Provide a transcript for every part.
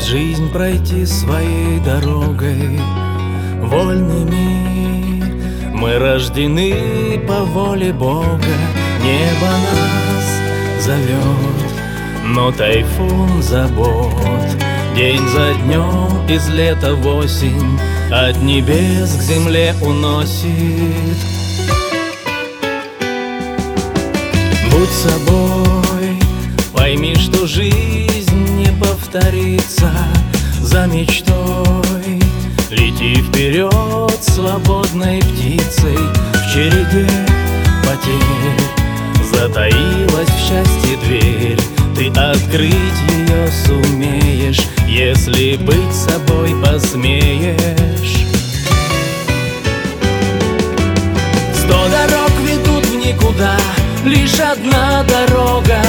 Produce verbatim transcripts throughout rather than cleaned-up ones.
жизнь пройти своей дорогой вольными. Мы рождены по воле Бога, небо нас зовет, но тайфун забот день за днем из лета в осень от небес к земле уносит. Будь собой, пойми, что жизнь не повторится. За мечтой лети вперед свободной птицей. В череде потерь затаилась в счастье дверь. Ты открыть ее сумеешь, если быть собой посмеешь. Сто дорог ведут в никуда, лишь одна дорога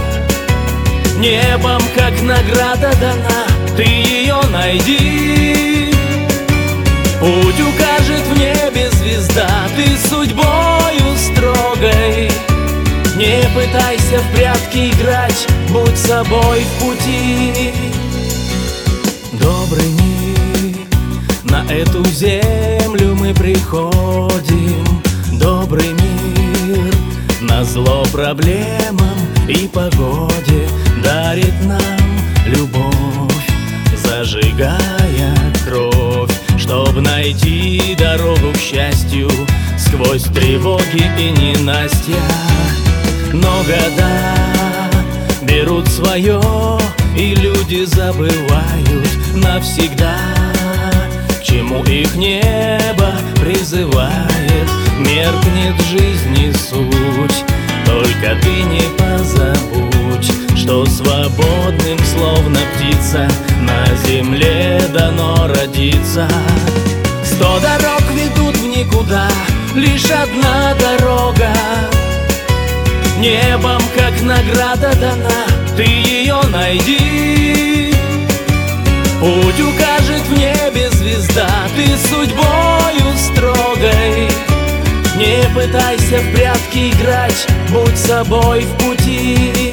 небом как награда дана. Ты ее найди, путь укажет в небе звезда. Ты судьбою строгой не пытайся в прятки играть, будь собой в пути. Добрый мир, на эту землю мы приходим. Добрый мир, назло проблемам и погоде, дарит нам любовь, зажигая кровь, чтоб найти дорогу к счастью сквозь тревоги и ненастья. Но года берут свое, и люди забывают навсегда, к чему их небо призывает. Меркнет жизни суть, только ты не позабудь, что свободным, словно птица, на земле дано родиться. Сто дорог ведут в никуда, лишь одна дорога небом как награда дана. Ты ее найди, путь укажет в небе звезда. Ты судьбою строгой не пытайся в прятки играть, будь собой в пути.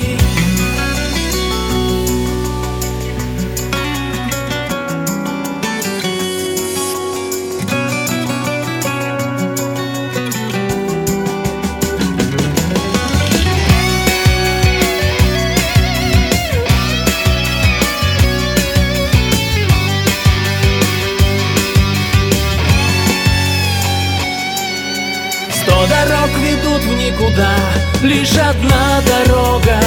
Сто дорог ведут в никуда, лишь одна дорога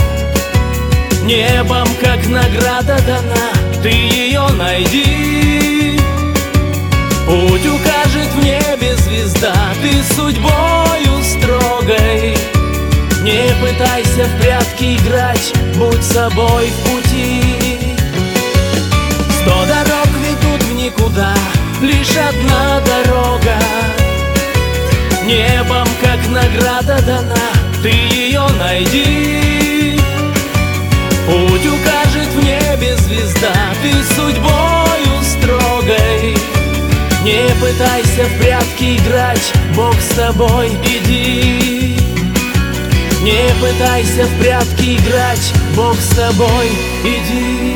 небом как награда дана. Ты ее найди, путь укажет в небе звезда. Ты судьбою строгой не пытайся в прятки играть, будь собой в пути. Сто дорог ведут в никуда, лишь одна дорога небом как награда дана. Ты ее найди, путь укажет в небе звезда. Ты судьбою строгой не пытайся в прятки играть, Бог с тобой, иди. Не пытайся в прятки играть, Бог с тобой, иди.